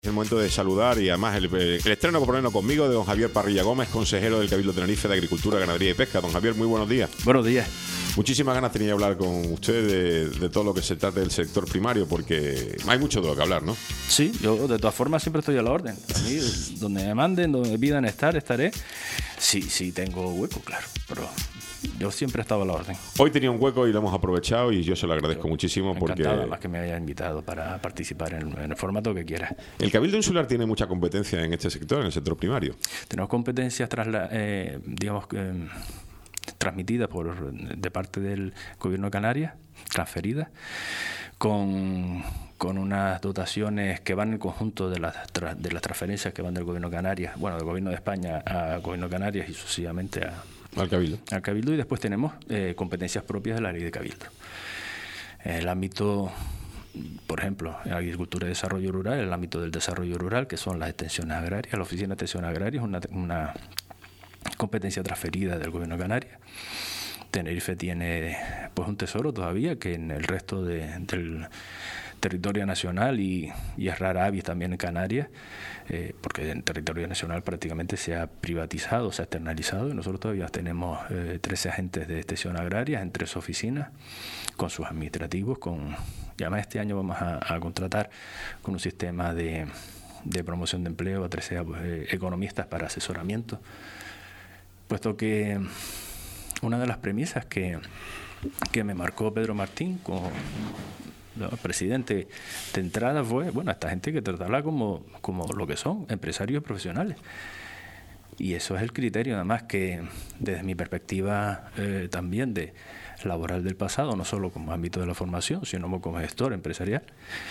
Es el momento de saludar y además el estreno por ponerlo conmigo de don Javier Parrilla Gómez, consejero del Cabildo de Tenerife de Agricultura, Ganadería y Pesca. Don Javier, muy buenos días. Buenos días. Muchísimas ganas tenía de hablar con usted de todo lo que se trata del sector primario, porque hay mucho de lo que hablar, ¿no? Sí, yo de todas formas siempre estoy a la orden. A mí, donde me manden, donde me pidan estar, estaré. Sí, tengo hueco, claro, pero yo siempre he estado a la orden. Hoy tenía un hueco y lo hemos aprovechado y yo se lo agradezco muchísimo porque... Encantado, además que me haya invitado para participar en el formato que quiera. El Cabildo Insular tiene mucha competencia en este sector, en el sector primario. Tenemos competencias transmitidas de parte del Gobierno de Canarias, transferidas, con unas dotaciones que van en el conjunto de las transferencias que van del Gobierno de Canarias, bueno, del Gobierno de España al Gobierno de Canarias y sucesivamente al Cabildo. Y después tenemos competencias propias de la Ley de Cabildo. En el ámbito, por ejemplo, en agricultura y desarrollo rural, en el ámbito del desarrollo rural, que son las extensiones agrarias, la Oficina de Extensión Agraria es una competencia transferida del Gobierno de Canarias. Tenerife tiene pues un tesoro todavía que en el resto del territorio nacional y es rara avis también en Canarias, porque en territorio nacional prácticamente se ha privatizado, se ha externalizado y nosotros todavía tenemos 13 agentes de extensión agraria en 3 oficinas con sus administrativos, y además este año vamos a contratar con un sistema de promoción de empleo a 13 economistas para asesoramiento, puesto que una de las premisas que me marcó Pedro Martín como presidente de entrada fue, bueno, a esta gente hay que tratarla como lo que son, empresarios profesionales. Y eso es el criterio, además, que desde mi perspectiva también de laboral del pasado, no solo como ámbito de la formación, sino como gestor empresarial,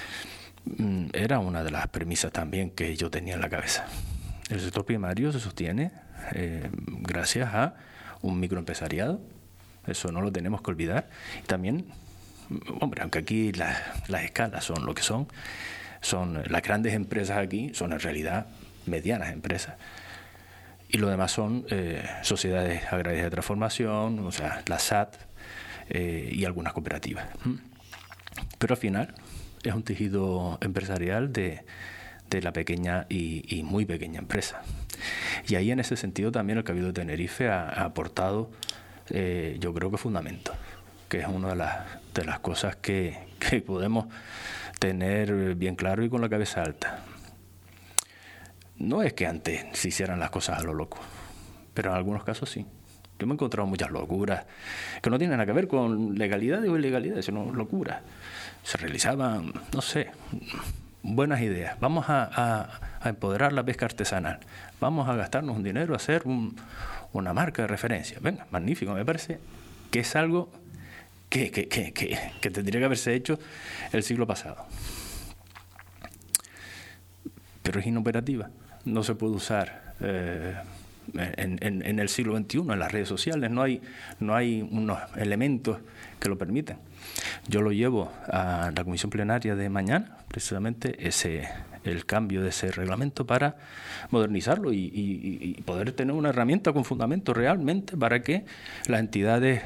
era una de las premisas también que yo tenía en la cabeza. El sector primario se sostiene gracias a un microempresariado, eso no lo tenemos que olvidar. Y también, hombre, aunque aquí las escalas son lo que son las grandes empresas aquí, son en realidad medianas empresas. Y lo demás son sociedades agrarias de transformación, o sea, la SAT y algunas cooperativas. Pero al final es un tejido empresarial de la pequeña y muy pequeña empresa. Y ahí en ese sentido también el Cabildo de Tenerife ha aportado, yo creo que fundamento, que es una de las cosas que podemos tener bien claro y con la cabeza alta. No es que antes se hicieran las cosas a lo loco, pero en algunos casos sí. Yo me he encontrado muchas locuras que no tienen nada que ver con legalidad o ilegalidad, sino locuras. Se realizaban, no sé, buenas ideas. Vamos a empoderar la pesca artesanal. Vamos a gastarnos un dinero a hacer una marca de referencia. Venga, magnífico, me parece que es algo que tendría que haberse hecho el siglo pasado. Pero es inoperativa. No se puede usar en el siglo XXI, en las redes sociales. No hay unos elementos que lo permitan. Yo lo llevo a la comisión plenaria de mañana, precisamente el cambio de ese reglamento para modernizarlo y poder tener una herramienta con fundamento realmente para que las entidades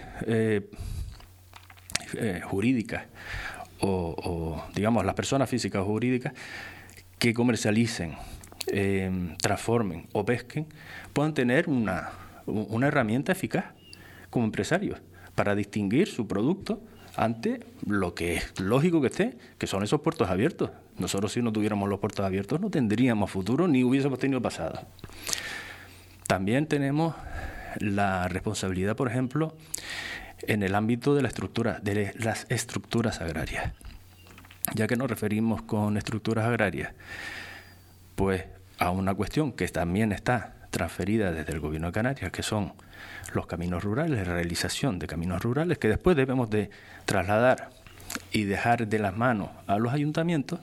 jurídicas o digamos las personas físicas o jurídicas que comercialicen, transformen o pesquen puedan tener una herramienta eficaz como empresarios para distinguir su producto ante lo que es lógico que esté, que son esos puertos abiertos. Nosotros, si no tuviéramos los puertos abiertos, no tendríamos futuro ni hubiésemos tenido pasado. También tenemos la responsabilidad, por ejemplo, en el ámbito de las estructuras agrarias. Ya que nos referimos con estructuras agrarias, pues a una cuestión que también está transferida desde el Gobierno de Canarias, que son los caminos rurales, la realización de caminos rurales, que después debemos de trasladar y dejar de las manos a los ayuntamientos.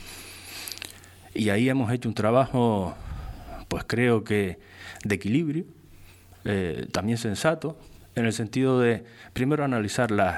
Y ahí hemos hecho un trabajo, pues creo que de equilibrio, también sensato, en el sentido de primero analizar las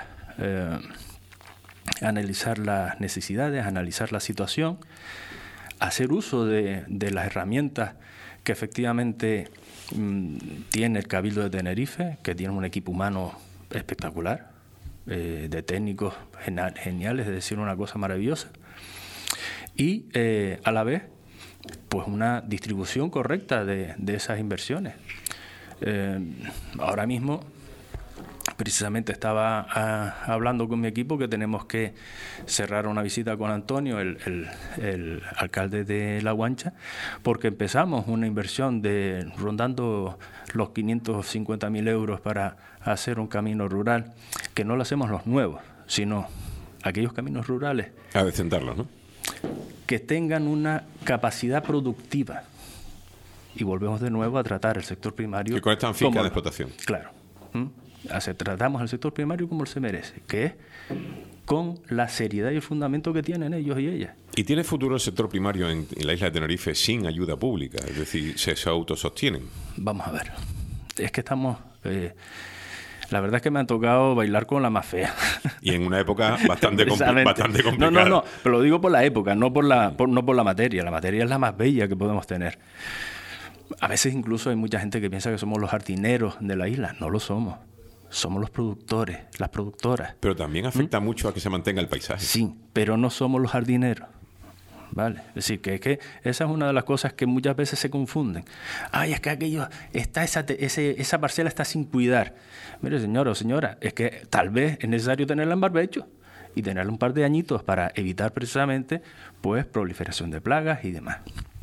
necesidades, analizar la situación, hacer uso de las herramientas que efectivamente tiene el Cabildo de Tenerife, que tiene un equipo humano espectacular, de técnicos geniales, es decir, una cosa maravillosa, y a la vez pues una distribución correcta de esas inversiones. Ahora mismo, precisamente estaba hablando con mi equipo que tenemos que cerrar una visita con Antonio, el alcalde de La Guancha, porque empezamos una inversión de rondando los 550.000 euros para hacer un camino rural, que no lo hacemos los nuevos, sino aquellos caminos rurales. A decentarlos, ¿no? Que tengan una capacidad productiva. Y volvemos de nuevo a tratar el sector primario. Que conectan finca de explotación. Claro. Tratamos al sector primario como se merece, que es con la seriedad y el fundamento que tienen ellos y ellas. ¿Y tiene futuro el sector primario en la isla de Tenerife sin ayuda pública? Es decir, ¿se autosostienen? Vamos a ver. Es que estamos... la verdad es que me han tocado bailar con la más fea. Y en una época bastante complicada. No, pero lo digo por la época, no por la materia. La materia es la más bella que podemos tener. A veces incluso hay mucha gente que piensa que somos los jardineros de la isla. No lo somos. Somos los productores, las productoras. Pero también afecta mucho a que se mantenga el paisaje. Sí, pero no somos los jardineros. ¿Vale? Es decir, que esa es una de las cosas que muchas veces se confunden. Ay, es que aquello está esa parcela está sin cuidar. Mire, señor o señora, es que tal vez es necesario tenerla en barbecho y tenerla un par de añitos para evitar precisamente pues proliferación de plagas y demás.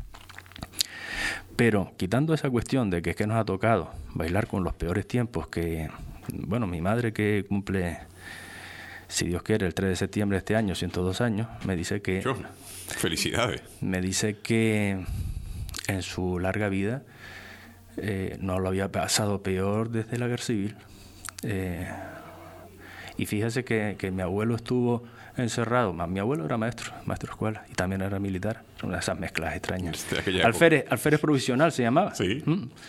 Pero quitando esa cuestión de que es que nos ha tocado bailar con los peores tiempos, que bueno, mi madre, que cumple, si Dios quiere, el 3 de septiembre de este año, 102 años, me dice que... ¡Felicidades! Me dice que en su larga vida no lo había pasado peor desde la guerra civil. Y fíjese que mi abuelo estuvo encerrado. Mi abuelo era maestro de escuela y también era militar. Una de esas mezclas extrañas. Alférez provisional se llamaba. Sí.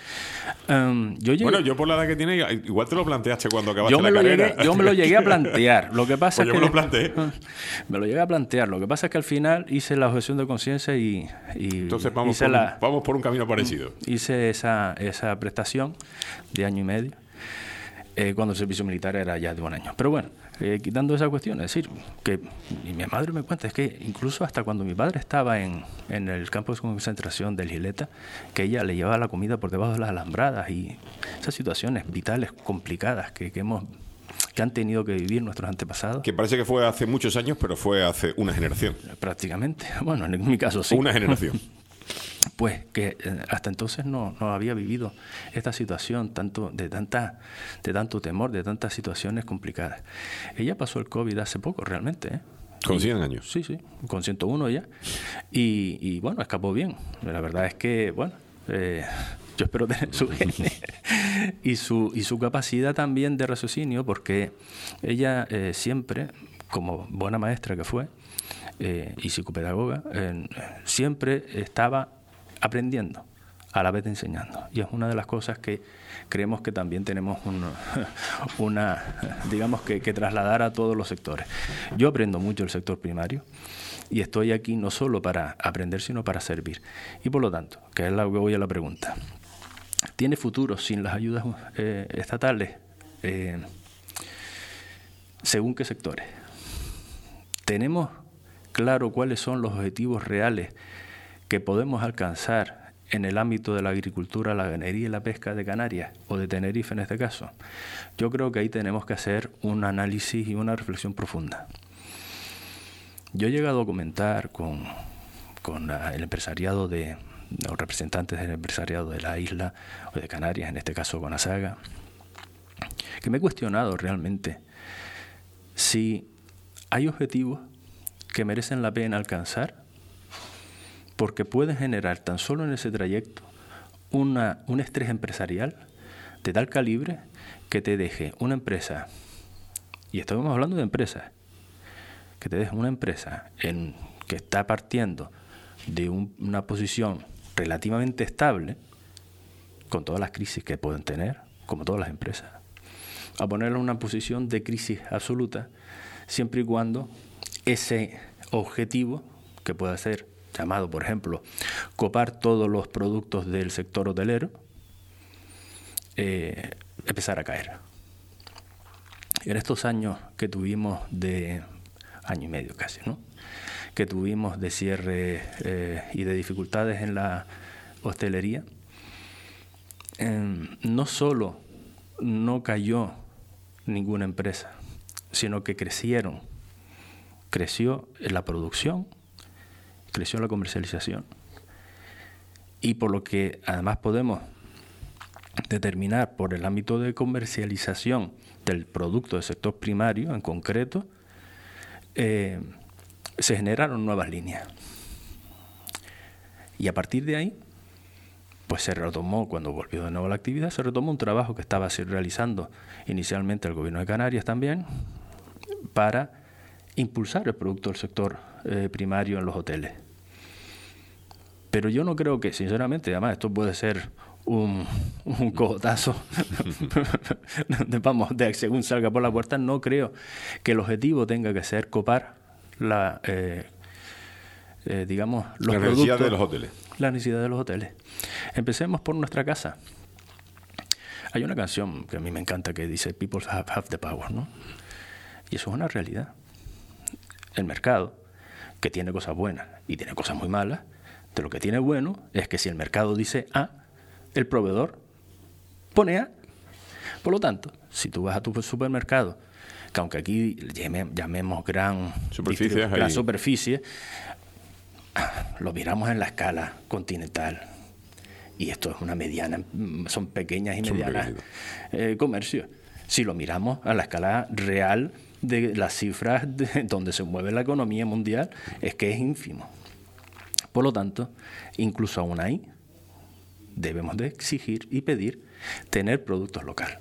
Yo por la edad que tiene, igual te lo planteaste cuando acabaste la carrera. Yo me lo llegué a plantear. Lo que pasa pues es yo me lo planteé. Me lo llegué a plantear. Lo que pasa es que al final hice la objeción de conciencia y entonces vamos por un camino parecido. Hice esa prestación de año y medio. Cuando el servicio militar era ya de un año. Pero bueno, quitando esa cuestión, es decir, que y mi madre me cuenta, es que incluso hasta cuando mi padre estaba en el campo de concentración del Gileta, que ella le llevaba la comida por debajo de las alambradas y esas situaciones vitales complicadas que han tenido que vivir nuestros antepasados. Que parece que fue hace muchos años, pero fue hace una generación. Prácticamente. Bueno, en mi caso sí. Una generación. Pues que hasta entonces no había vivido esta situación de tanto temor, de tantas situaciones complicadas. Ella pasó el COVID hace poco realmente, ¿eh? ¿Con 100 años? Sí, con 101 ya. Y bueno, escapó bien. La verdad es que, bueno, yo espero tener su gene y su capacidad también de raciocinio, porque ella siempre, como buena maestra que fue, y psicopedagoga, siempre estaba aprendiendo a la vez de enseñando, y es una de las cosas que creemos que también tenemos digamos que trasladar a todos los sectores. Yo aprendo mucho el sector primario y estoy aquí no solo para aprender, sino para servir, y por lo tanto, que es lo que voy a la pregunta, ¿tiene futuro sin las ayudas estatales? ¿Según qué sectores? ¿Tenemos claro cuáles son los objetivos reales que podemos alcanzar en el ámbito de la agricultura, la ganadería y la pesca de Canarias, o de Tenerife en este caso? Yo creo que ahí tenemos que hacer un análisis y una reflexión profunda. Yo he llegado a comentar con el empresariado los representantes del empresariado de la isla, o de Canarias, en este caso con ASAGA, que me he cuestionado realmente si hay objetivos que merecen la pena alcanzar, porque pueden generar tan solo en ese trayecto un estrés empresarial de tal calibre que te deje una empresa, y estamos hablando de empresas, que te deje una empresa que está partiendo de una posición relativamente estable, con todas las crisis que pueden tener, como todas las empresas, a ponerla en una posición de crisis absoluta, siempre y cuando ese objetivo, que pueda ser llamado, por ejemplo, copar todos los productos del sector hotelero, empezar a caer. En estos años que tuvimos de año y medio casi, ¿no?, que tuvimos de cierre y de dificultades en la hostelería, no solo no cayó ninguna empresa, sino que creció la producción, creció la comercialización, y por lo que además podemos determinar por el ámbito de comercialización del producto del sector primario en concreto, se generaron nuevas líneas. Y a partir de ahí, pues se retomó, cuando volvió de nuevo la actividad, se retomó un trabajo que estaba realizando inicialmente el Gobierno de Canarias también, para impulsar el producto del sector primario en los hoteles. Pero yo no creo que, sinceramente, además esto puede ser un cogotazo, vamos, según salga por la puerta, no creo que el objetivo tenga que ser copar digamos, los la necesidad de los hoteles. La necesidad de los hoteles. Empecemos por nuestra casa. Hay una canción que a mí me encanta que dice "People have the power", ¿no? Y eso es una realidad. El mercado, que tiene cosas buenas y tiene cosas muy malas, de lo que tiene bueno es que si el mercado dice A, el proveedor pone A. Por lo tanto, si tú vas a tu supermercado, que aunque aquí llamemos gran superficie, lo miramos en la escala continental, y esto es una mediana, son pequeñas y medianas comercios. Si lo miramos a la escala real de las cifras donde se mueve la economía mundial, es que es ínfimo. Por lo tanto, incluso aún ahí, debemos de exigir y pedir tener productos locales.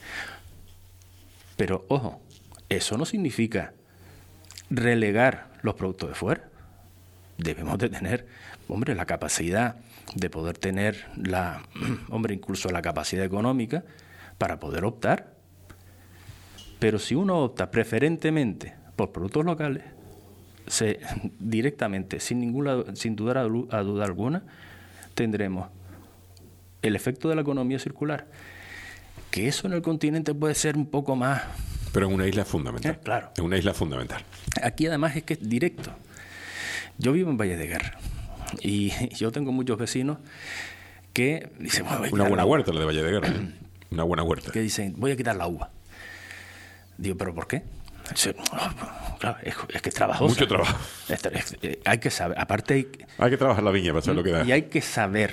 Pero, ojo, eso no significa relegar los productos de fuera. Debemos de tener, la capacidad de poder tener incluso la capacidad económica para poder optar. Pero si uno opta preferentemente por productos locales, directamente, sin dudar a duda alguna, tendremos el efecto de la economía circular, que eso en el continente puede ser un poco más... Pero en una isla fundamental. Claro. En una isla fundamental. Aquí además es que es directo. Yo vivo en Valle de Guerra y yo tengo muchos vecinos que dicen... Una buena huerta la de Valle de Guerra. Una buena huerta. Que dicen, voy a quitar la uva. Digo, ¿pero por qué? Claro, es que es trabajoso. Mucho trabajo. Hay que saber, aparte... Hay que trabajar la viña para saber lo que da. Y hay que saber.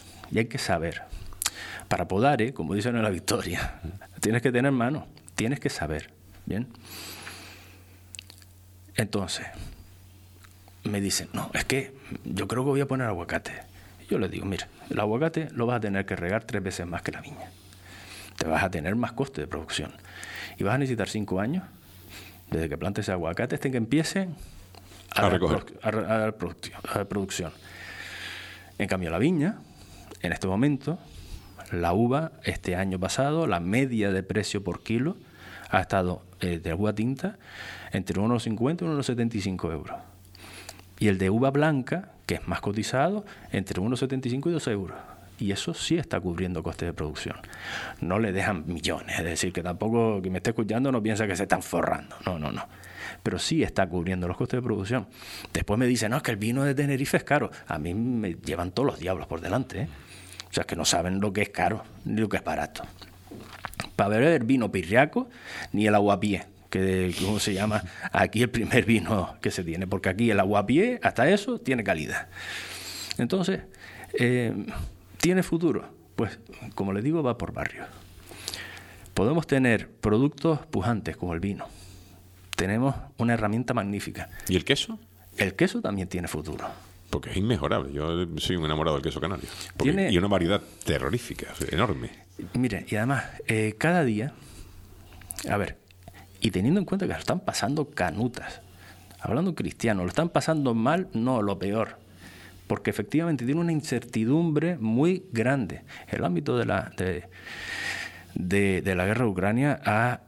Para podar, como dicen en La Victoria, tienes que tener mano, tienes que saber. ¿Bien? Entonces, me dicen, no, es que yo creo que voy a poner aguacate. Y yo les digo, mira, el aguacate lo vas a tener que regar 3 veces más que la viña. Te vas a tener más coste de producción. Y vas a necesitar 5 años desde que plantes aguacate hasta que empiece a dar producción. En cambio, la viña, en este momento, la uva, este año pasado, la media de precio por kilo ha estado de uva tinta entre 1,50 y 1,75 euros. Y el de uva blanca, que es más cotizado, entre 1,75 y 2 euros. Y eso sí está cubriendo costes de producción. No le dejan millones, es decir, que tampoco que me esté escuchando no piensa que se están forrando. No. Pero sí está cubriendo los costes de producción. Después me dicen, no, es que el vino de Tenerife es caro. A mí me llevan todos los diablos por delante, ¿eh? O sea, es que no saben lo que es caro ni lo que es barato. Para beber vino pirriaco, ni el aguapié, que ¿cómo se llama? Aquí el primer vino que se tiene, porque aquí el aguapié, hasta eso, tiene calidad. Entonces, ¿tiene futuro? Pues, como les digo, va por barrios. Podemos tener productos pujantes como el vino. Tenemos una herramienta magnífica. ¿Y el queso? El queso también tiene futuro. Porque es inmejorable. Yo soy un enamorado del queso canario. Y una variedad terrorífica, enorme. Mire, y además, cada día... A ver, y teniendo en cuenta que lo están pasando canutas, hablando cristiano, lo están pasando mal, no, lo peor. Porque efectivamente tiene una incertidumbre muy grande. El ámbito de la guerra de Ucrania ha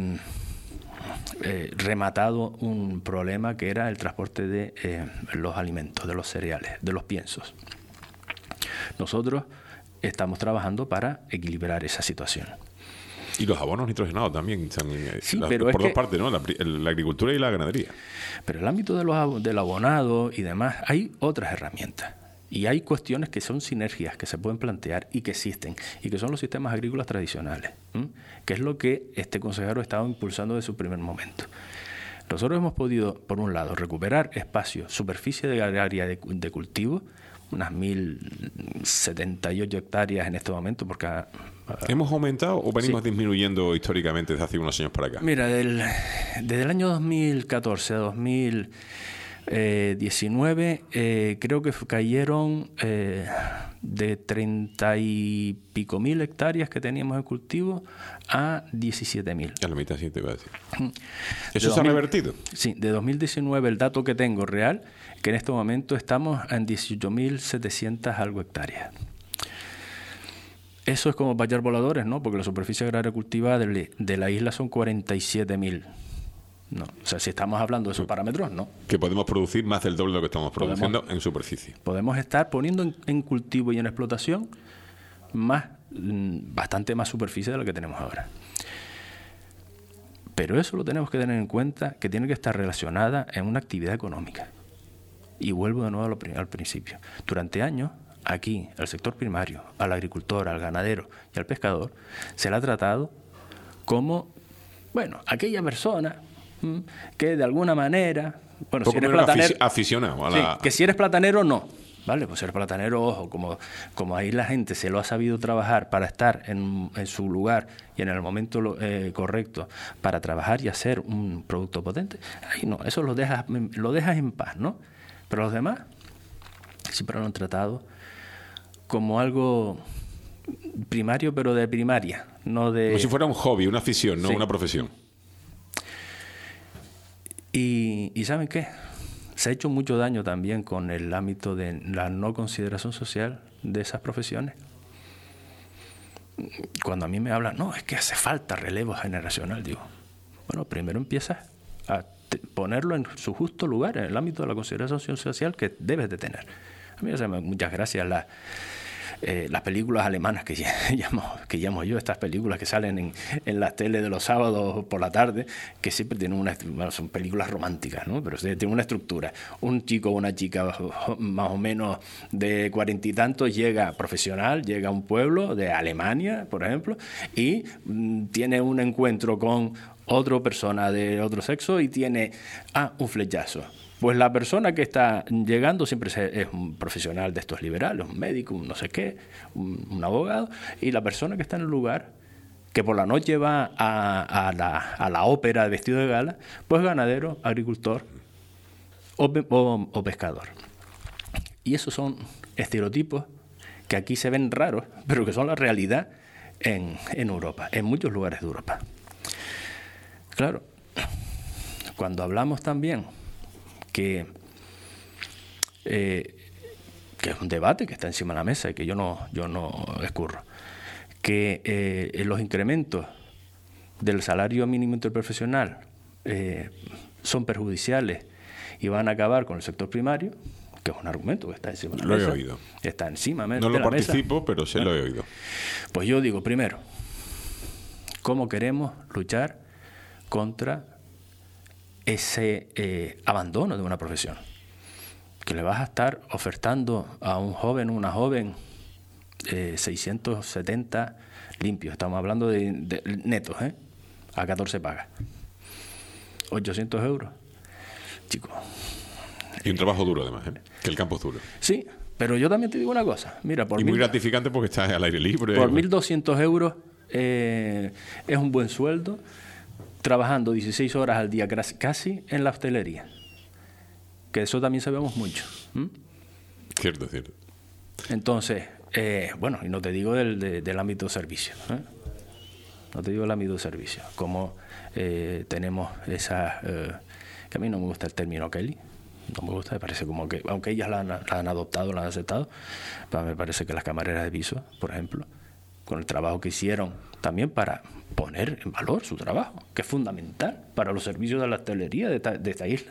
rematado un problema que era el transporte de los alimentos, de los cereales, de los piensos. Nosotros estamos trabajando para equilibrar esa situación. Y los abonos nitrogenados también, Sí, pero por dos partes, ¿no? La agricultura y la ganadería. Pero en el ámbito del abonado y demás hay otras herramientas. Y hay cuestiones que son sinergias que se pueden plantear y que existen, y que son los sistemas agrícolas tradicionales, que es lo que este consejero ha estado impulsando desde su primer momento. Nosotros hemos podido, por un lado, recuperar espacio, superficie de área de cultivo, unas 1.078 hectáreas en este momento, porque... ¿Hemos aumentado o venimos disminuyendo históricamente desde hace unos años para acá? Mira, desde el año 2014 a 2019 creo que cayeron de 30 y pico mil hectáreas que teníamos en cultivo a 17.000. A la mitad, sí, te iba a decir. ¿Eso se ha revertido? Sí, de 2019 el dato que tengo real, que en este momento estamos en 18.700 algo hectáreas. Eso es como vallar voladores, ¿no? Porque la superficie agraria cultivada de la isla son 47.000. No, o sea, si estamos hablando de esos parámetros, no. Que podemos producir más del doble de lo que estamos produciendo en superficie. Podemos estar poniendo en cultivo y en explotación bastante más superficie de la que tenemos ahora. Pero eso lo tenemos que tener en cuenta, que tiene que estar relacionada en una actividad económica. Y vuelvo de nuevo al principio. Durante años, aquí, al sector primario, al agricultor, al ganadero y al pescador, se le ha tratado como, bueno, aquella persona que de alguna manera, bueno, si eres platanero, aficionado a la... Sí, que si eres platanero, no. Vale, pues ser platanero, ojo, como ahí la gente se lo ha sabido trabajar para estar en su lugar y en el momento correcto para trabajar y hacer un producto potente, ahí no, eso lo dejas en paz, ¿no? Pero los demás siempre lo han tratado como algo primario, pero de primaria, no de... Como si fuera un hobby, una afición, no una profesión. ¿Y saben qué? Se ha hecho mucho daño también con el ámbito de la no consideración social de esas profesiones. Cuando a mí me hablan, no, es que hace falta relevo generacional, digo, bueno, primero empiezas a ponerlo en su justo lugar, en el ámbito de la consideración social que debes de tener. A mí me hacen muchas gracias las películas alemanas que llamo yo, estas películas que salen en las tele de los sábados por la tarde, que siempre tienen son películas románticas, ¿no? Pero tienen una estructura. Un chico o una chica más o menos de 40 y tantos llega profesional, llega a un pueblo de Alemania, por ejemplo, y tiene un encuentro con otra persona de otro sexo y tiene un flechazo. Pues la persona que está llegando siempre es un profesional de estos liberales, un médico, un no sé qué, un abogado, y la persona que está en el lugar, que por la noche va a la ópera vestido de gala, pues ganadero, agricultor o pescador. Y esos son estereotipos que aquí se ven raros, pero que son la realidad en Europa, en muchos lugares de Europa. Claro, cuando hablamos también que es un debate que está encima de la mesa y que yo no escurro, que los incrementos del salario mínimo interprofesional son perjudiciales y van a acabar con el sector primario, que es un argumento que está encima de la mesa. Lo he oído. Está encima de la mesa. No lo participo, pero sí lo he oído. Pues yo digo, primero, ¿cómo queremos luchar contra ese abandono de una profesión? Que le vas a estar ofertando a un joven, una joven, 670 limpios, estamos hablando de netos, a 14 pagas, 800 euros, chicos. Y un trabajo duro además, que el campo es duro. Sí, pero yo también te digo una cosa, mira, muy gratificante porque estás al aire libre. Por 1.200 euros es un buen sueldo, trabajando 16 horas al día casi en la hostelería, que eso también sabemos mucho. Cierto. Entonces, bueno, y no te digo del ámbito de servicio, no te digo el ámbito de servicio, como tenemos esas, que a mí no me gusta el término Kelly, no me gusta, me parece como que, aunque ellas la han adoptado, la han aceptado, pero me parece que las camareras de piso, por ejemplo, con el trabajo que hicieron también para poner en valor su trabajo, que es fundamental para los servicios de la hostelería de esta isla,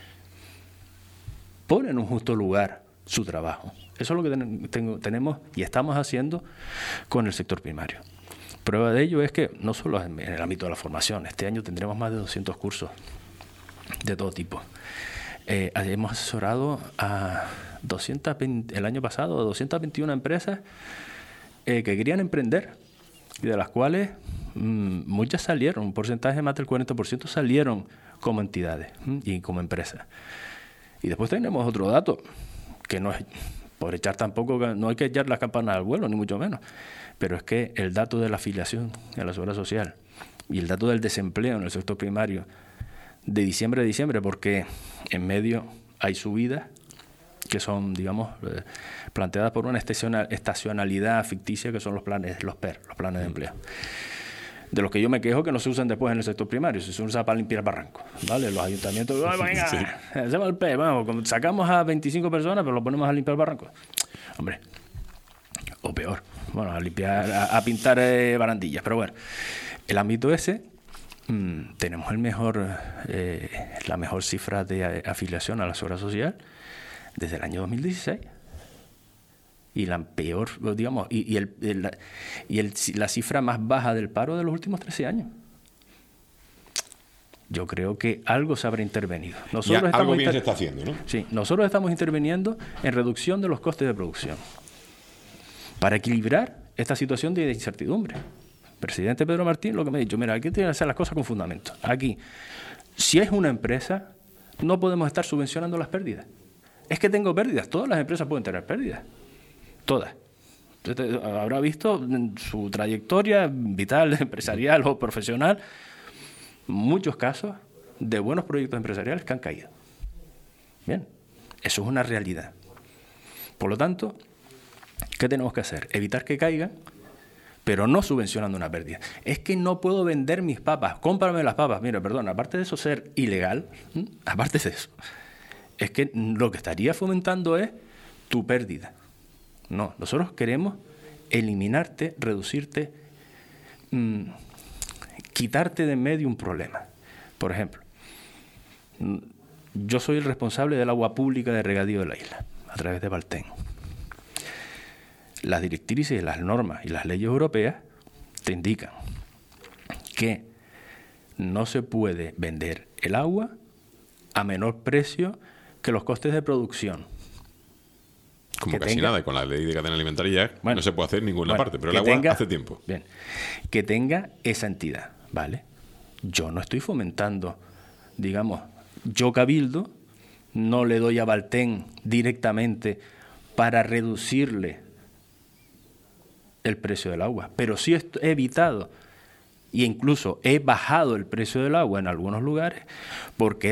ponen en un justo lugar su trabajo. Eso es lo que tenemos y estamos haciendo con el sector primario. Prueba de ello es que no solo en el ámbito de la formación, este año tendremos más de 200 cursos de todo tipo. Hemos asesorado a 220, el año pasado, a 221 empresas que querían emprender, y de las cuales muchas salieron, un porcentaje más del 40% salieron como entidades y como empresas. Y después tenemos otro dato, que no es por echar tampoco, no hay que echar las campanas al vuelo, ni mucho menos, pero es que el dato de la afiliación a la seguridad social y el dato del desempleo en el sector primario de diciembre a diciembre, porque en medio hay subidas que son, digamos, planteadas por una estacionalidad ficticia, que son los planes, los PER, los planes de empleo, de los que yo me quejo que no se usan después en el sector primario, se usa para limpiar barrancos, ¿vale? Los ayuntamientos, venga, sí, hacemos el PER, vamos, sacamos a 25 personas, pero lo ponemos a limpiar barrancos. Hombre, o peor, bueno, a limpiar, a pintar barandillas, pero bueno, el ámbito ese, tenemos la mejor cifra de afiliación a la seguridad social desde el año 2016, y la peor, digamos, la cifra más baja del paro de los últimos 13 años. Yo creo que algo se habrá intervenido. Algo bien se está haciendo, ¿no? Sí, nosotros estamos interviniendo en reducción de los costes de producción para equilibrar esta situación de incertidumbre. El presidente Pedro Martín lo que me ha dicho, mira, aquí tienen que hacer las cosas con fundamento. Aquí, si es una empresa, no podemos estar subvencionando las pérdidas. Es que tengo pérdidas. Todas las empresas pueden tener pérdidas. Todas. Usted habrá visto en su trayectoria vital, empresarial o profesional, muchos casos de buenos proyectos empresariales que han caído. Bien, eso es una realidad. Por lo tanto, ¿qué tenemos que hacer? Evitar que caigan, pero no subvencionando una pérdida. Es que no puedo vender mis papas, cómprame las papas. Mira, perdón, aparte de eso ser ilegal, aparte de eso, es que lo que estaría fomentando es tu pérdida. No, nosotros queremos eliminarte, reducirte, quitarte de en medio un problema. Por ejemplo, yo soy el responsable del agua pública de regadío de la isla, a través de Valten. Las directrices, las normas y las leyes europeas te indican que no se puede vender el agua a menor precio que los costes de producción. Como casi nada, y con la ley de cadena alimentaria no se puede hacer en ninguna parte, pero el agua hace tiempo. Bien, que tenga esa entidad, ¿vale? Yo no estoy fomentando, digamos, yo Cabildo no le doy a Valten directamente para reducirle el precio del agua, pero sí he evitado e incluso he bajado el precio del agua en algunos lugares porque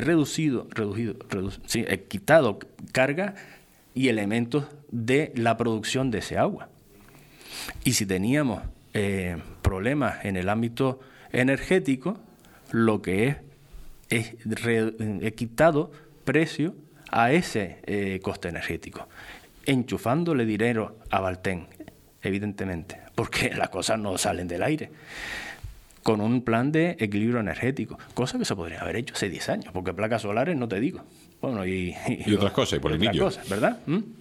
he quitado carga y elementos de la producción de ese agua. Y si teníamos problemas en el ámbito energético, lo que he quitado precio a ese coste energético, enchufándole dinero a Valten, evidentemente, porque las cosas no salen del aire, con un plan de equilibrio energético, cosa que se podría haber hecho hace 10 años, porque placas solares no te digo. Bueno, y otras cosas, y por el niño. ¿Verdad?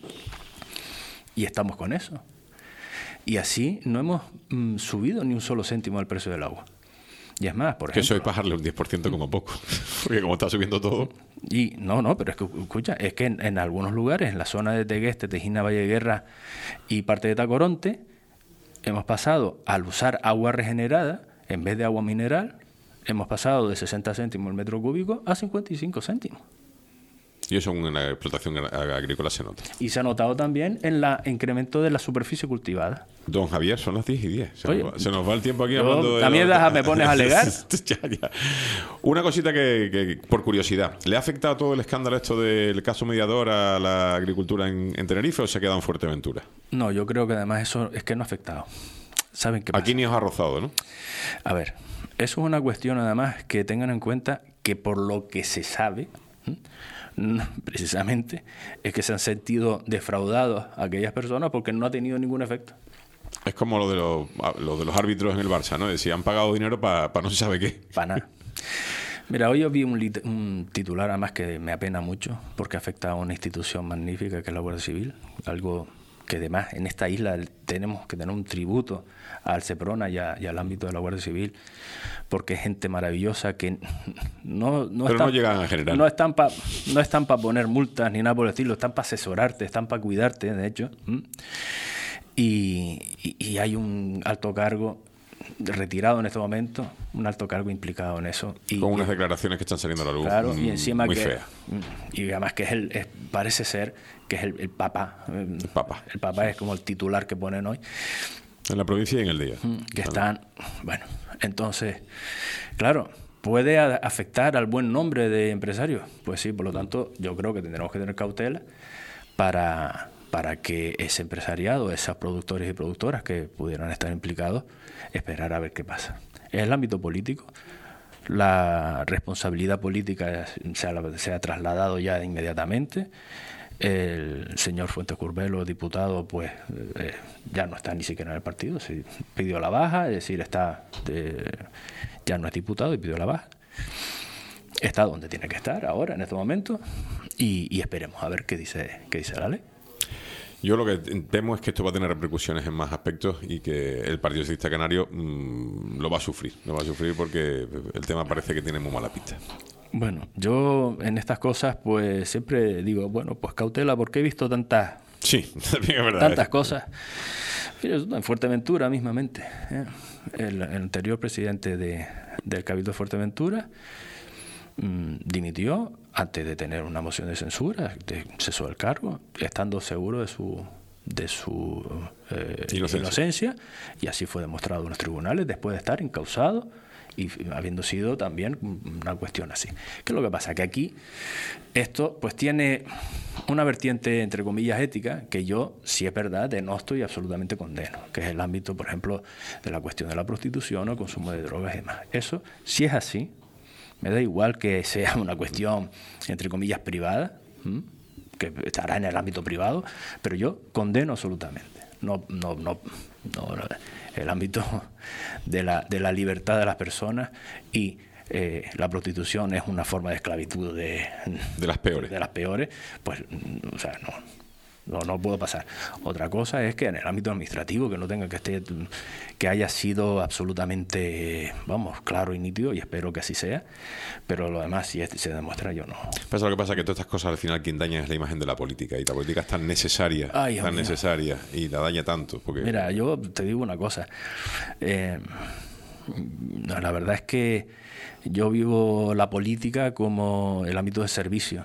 Y estamos con eso. Y así no hemos subido ni un solo céntimo al precio del agua. Y es más, por ejemplo... Que eso es bajarle un 10% como poco, porque como está subiendo todo... Y no, pero es que, escucha, es que en algunos lugares, en la zona de Tegueste, Tejina, Valle de Guerra y parte de Tacoronte, hemos pasado al usar agua regenerada en vez de agua mineral, hemos pasado de 60 céntimos el metro cúbico a 55 céntimos. Y eso en la explotación agrícola se nota. Y se ha notado también en el incremento de la superficie cultivada. Don Javier, son las 10:10. Se nos va el tiempo aquí yo, hablando de... También me pones a alegar. ya. Una cosita que, por curiosidad, ¿le ha afectado todo el escándalo esto del caso mediador a la agricultura en Tenerife o se ha quedado en Fuerteventura? No, yo creo que además eso es que no ha afectado. ¿Saben qué pasa? Aquí ni os ha rozado, ¿no? A ver, eso es una cuestión además que tengan en cuenta que por lo que se sabe... precisamente es que se han sentido defraudados a aquellas personas porque no ha tenido ningún efecto. Es como lo de los árbitros en el Barça, ¿no? Si han pagado dinero para no se sabe qué. Para nada. Mira, hoy yo vi un titular además que me apena mucho porque afecta a una institución magnífica que es la Guardia Civil, algo que además en esta isla tenemos que tener un tributo al Seprona y al ámbito de la Guardia Civil, porque es gente maravillosa que no llegan a general. No están para poner multas ni nada por el estilo, están para asesorarte, están para cuidarte, de hecho. Y hay un alto cargo retirado en este momento, un alto cargo implicado en eso. Con unas declaraciones que están saliendo a la luz. Claro, y encima muy feas. Y además que parece ser que es el Papa. El Papa. El Papa es como el titular que ponen hoy. En la provincia y en el día. Que están, bueno, entonces, claro, ¿puede afectar al buen nombre de empresarios? Pues sí, por lo tanto, yo creo que tendremos que tener cautela para que ese empresariado, esos productores y productoras que pudieran estar implicados, esperar a ver qué pasa. En el ámbito político, la responsabilidad política se ha trasladado ya inmediatamente. El señor Fuentes Curbelo, diputado, pues ya no está ni siquiera en el partido, se pidió la baja, es decir, ya no es diputado y pidió la baja. Está donde tiene que estar ahora, en este momento, y esperemos a ver qué dice la ley. Yo lo que temo es que esto va a tener repercusiones en más aspectos y que el Partido Socialista Canario lo va a sufrir porque el tema parece que tiene muy mala pinta. Bueno, yo en estas cosas pues siempre digo, bueno, pues cautela, porque he visto tantas cosas. En Fuerteventura mismamente, el anterior presidente del Cabildo de Fuerteventura dimitió antes de tener una moción de censura, cesó el cargo, estando seguro de su inocencia, y así fue demostrado en los tribunales después de estar encausado y habiendo sido también una cuestión así. ¿Qué es lo que pasa? Que aquí esto pues tiene una vertiente, entre comillas, ética, que yo, si es verdad, denosto y absolutamente condeno, que es el ámbito, por ejemplo, de la cuestión de la prostitución o el consumo de drogas y demás. Eso, si es así, me da igual que sea una cuestión, entre comillas, privada, que estará en el ámbito privado, pero yo condeno absolutamente. No, el ámbito de la libertad de las personas, y la prostitución es una forma de esclavitud de las peores, pues, o sea, no puedo pasar. Otra cosa es que en el ámbito administrativo que no tenga que haya sido absolutamente, claro y nítido, y espero que así sea, pero lo demás, si se demuestra, yo no. Lo que pasa es que todas estas cosas al final quien daña es la imagen de la política, y la política es tan necesaria, y la daña tanto. Porque... Mira, yo te digo una cosa, la verdad es que yo vivo la política como el ámbito de servicio.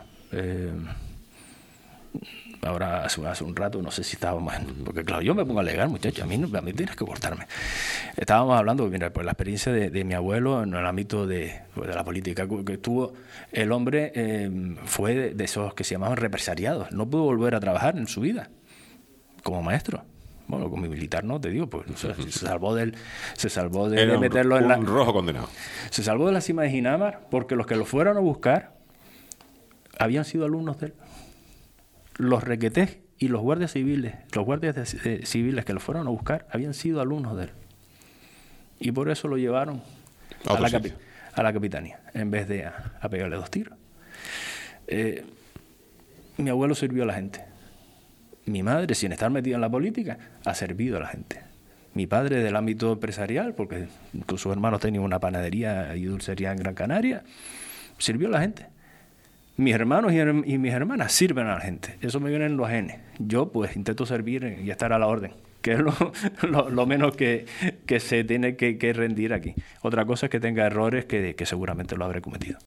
Ahora, hace un rato, no sé si estábamos... Porque claro, yo me pongo a alegar, muchachos, a mí tienes que cortarme. Estábamos hablando, mira, por la experiencia de mi abuelo en el ámbito de la política que tuvo. El hombre fue de esos que se llamaban represariados. No pudo volver a trabajar en su vida como maestro. Bueno, como militar no, te digo, pues se salvó de meterlo en un rojo condenado. Se salvó de la cima de Ginamar porque los que lo fueron a buscar habían sido alumnos de él. Los requetés y los guardias civiles, civiles que lo fueron a buscar, habían sido alumnos de él. Y por eso lo llevaron a la capitanía, en vez de a pegarle 2 tiros. Mi abuelo sirvió a la gente. Mi madre, sin estar metida en la política, ha servido a la gente. Mi padre, del ámbito empresarial, porque con sus hermanos tenía una panadería y dulcería en Gran Canaria, sirvió a la gente. Mis hermanos y mis hermanas sirven a la gente. Eso me viene en los genes. Yo pues intento servir y estar a la orden, que es lo menos que se tiene que rendir aquí. Otra cosa es que tenga errores que seguramente lo habré cometido.